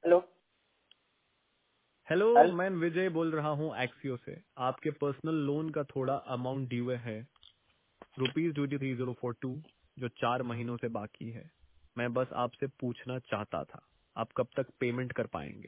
Hello. Hello, hello. मैं विजय बोल रहा हूँ एक्सियो से। आपके पर्सनल लोन का थोड़ा अमाउंट ड्यू है, ₹23,042, जो 4 महीनों से बाकी है। मैं बस आपसे पूछना चाहता था, आप कब तक पेमेंट कर पाएंगे?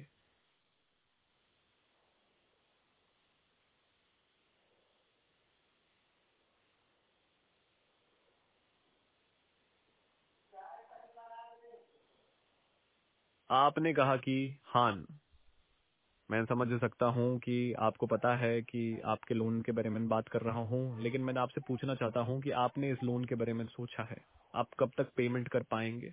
आपने कहा कि हाँ। मैं समझ सकता हूँ कि आपको पता है कि आपके लोन के बारे में बात कर रहा हूँ, लेकिन मैं आपसे पूछना चाहता हूँ कि आपने इस लोन के बारे में सोचा है, आप कब तक पेमेंट कर पाएंगे?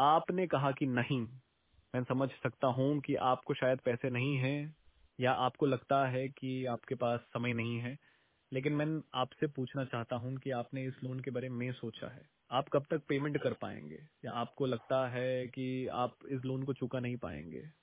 आपने कहा कि नहीं। मैं समझ सकता हूँ कि आपको शायद पैसे नहीं हैं, या आपको लगता है कि आपके पास समय नहीं है, लेकिन मैं आपसे पूछना चाहता हूँ कि आपने इस लोन के बारे में सोचा है? आप कब तक पेमेंट कर पाएंगे, या आपको लगता है कि आप इस लोन को चुका नहीं पाएंगे?